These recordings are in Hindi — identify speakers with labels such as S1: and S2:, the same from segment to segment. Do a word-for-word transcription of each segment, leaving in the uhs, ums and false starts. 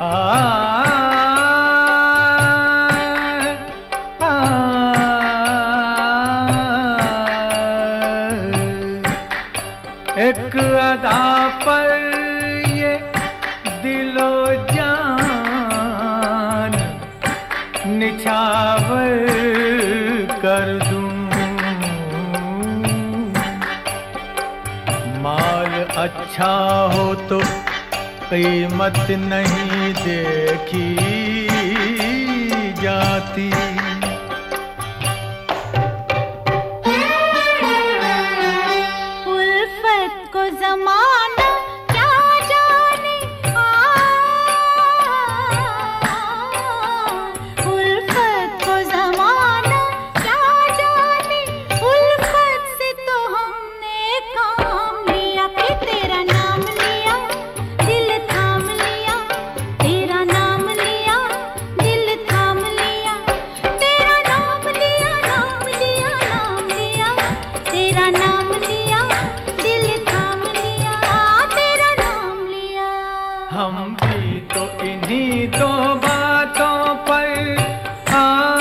S1: एक अदा पर ये दिलो जान निछावर कर दूं। माल अच्छा हो तो कीमत नहीं देखी जाती।
S2: उल्फत को ज़माना क्या जाने, आ, उल्फत को ज़माना क्या जाने। उल्फत से तो हमने काम लिया कि तेरा नाम लिया, दिल थाम लिया। तेरा नाम लिया, दिल थाम लिया। तेरा नाम लिया, नाम लिया, नाम लिया। तेरा नाम लिया, दिल थाम लिया। तेरा नाम लिया।
S1: हम भी तो इन्हीं दो बातों पर आ,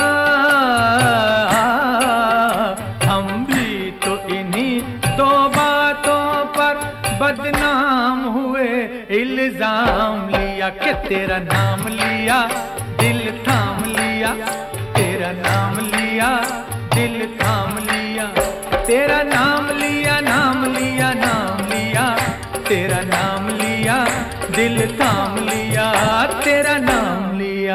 S1: हम भी तो इन्हीं दो बातों पर बदनाम हुए। इल्जाम लिया कि तेरा नाम लिया, दिल थाम लिया। तेरा नाम लिया, दिल थाम लिया। तेरा नाम लिया, नाम लिया, नाम लिया। तेरा नाम लिया, दिल थाम लिया। तेरा नाम लिया।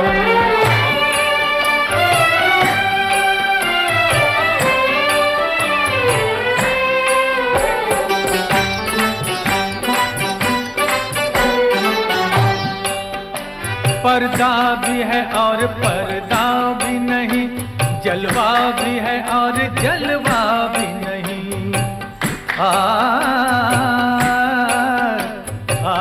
S1: पर्दा भी है और पर्दा भी नहीं, जलवा भी है और जलवा भी नहीं। आ, आ,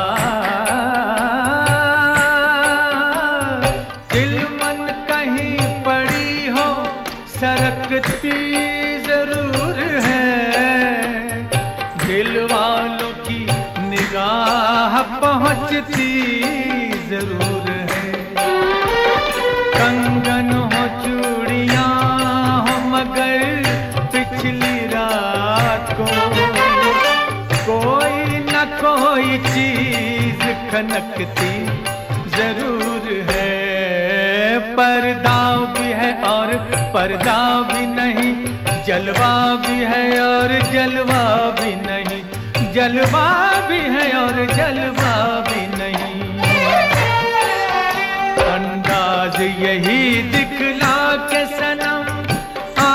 S1: दिल मन कहीं पड़ी हो सरकती जरूर है। दिल वालों की निगाह पहुंचती जरूर है। कंगन हो चूड़ियां हो मगर पिछली रात को कोई न कोई चीज खनकती जरूर है। पर्दा भी है और पर्दा भी नहीं, जलवा भी है और जलवा भी नहीं। जलवा भी है और जलवा भी नहीं। अंदाज यही दिखला के सनम, आ,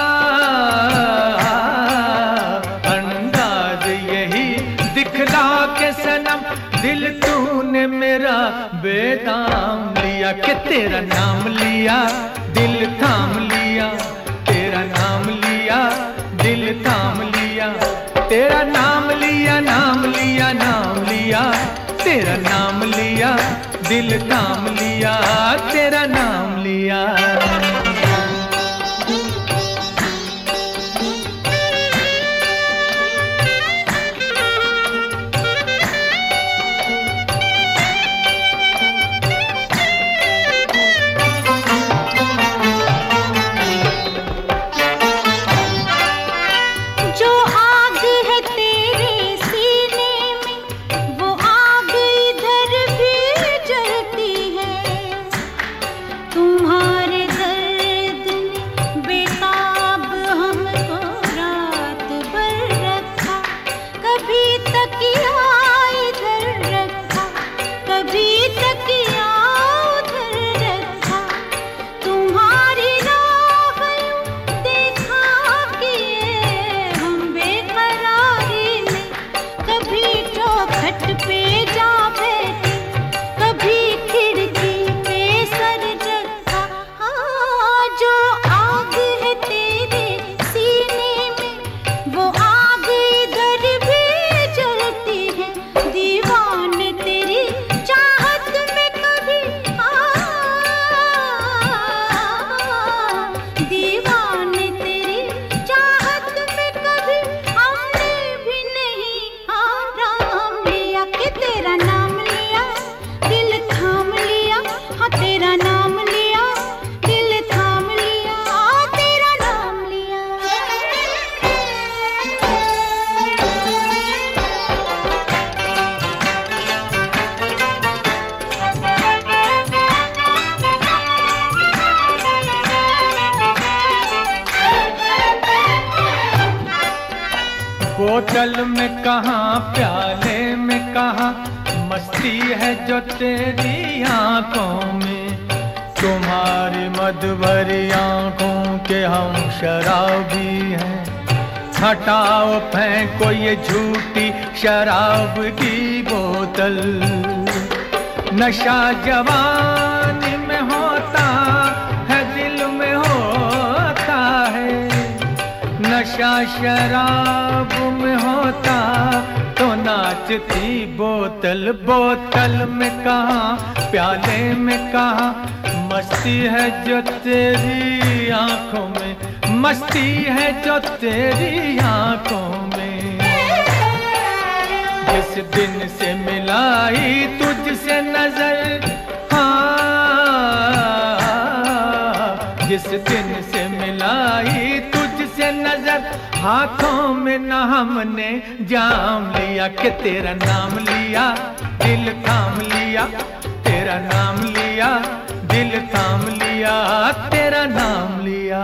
S1: अंदाज यही दिखला के सनम। दिल तूने मेरा बेदाम लिया कि तेरा नाम लिया, दिल थाम लिया। तेरा नाम लिया, दिल थाम लिया। तेरा नाम लिया, नाम लिया, नाम लिया। तेरा नाम लिया, दिल थाम लिया। तेरा नाम लिया।
S2: जो आग है तेरे सीने में, वो आग इधर भी जलती है। तुम्हारे दर्द ने बेताब हमको रात भर रखा। कभी तकिया इधर रखा, कभी तकिया उधर रखा। तुम्हारी राह यूं देखा कि ये हम बेकरारी में। कभी चौखट पे जा बैठे, कभी खिड़की पे सर रखा। हाँ, जो आग है तेरे सीने में, वो आग इधर भी जलती है। दीवाने तेरी चाहत में कभी, आ, दीवाने तेरी चाहत में कभी हमने भी नहीं आराम लिया कि तेरा नाम
S1: बोतल में कहाँ प्याले में कहाँ मस्ती है जो तेरी आंखों में। तुम्हारी मद भरी आंखों के हम शराबी हैं। हटाओ फेंको ये झूठी शराब की बोतल। नशा जवानी में होता है, दिल में होता है। नशा शराब में होता तो नाचती बोतल। बोतल में कहाँ प्याले में कहाँ मस्ती है जो तेरी आंखों में। मस्ती है जो तेरी आंखों में। जिस दिन से मिलाई तुझसे नजर, हाँ, जिस दिन से मिलाई तुझसे नजर, हाथों में न हमने जाम लिया कि तेरा नाम लिया, दिल थाम लिया। तेरा नाम लिया, दिल थाम लिया, तेरा नाम लिया।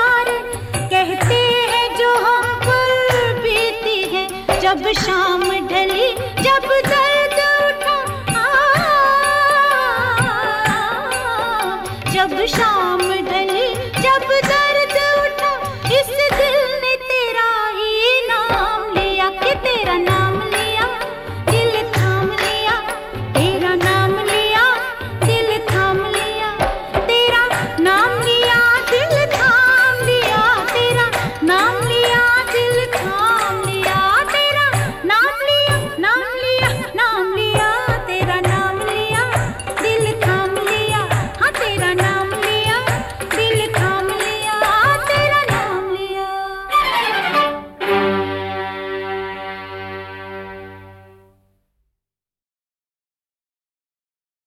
S2: जब शाम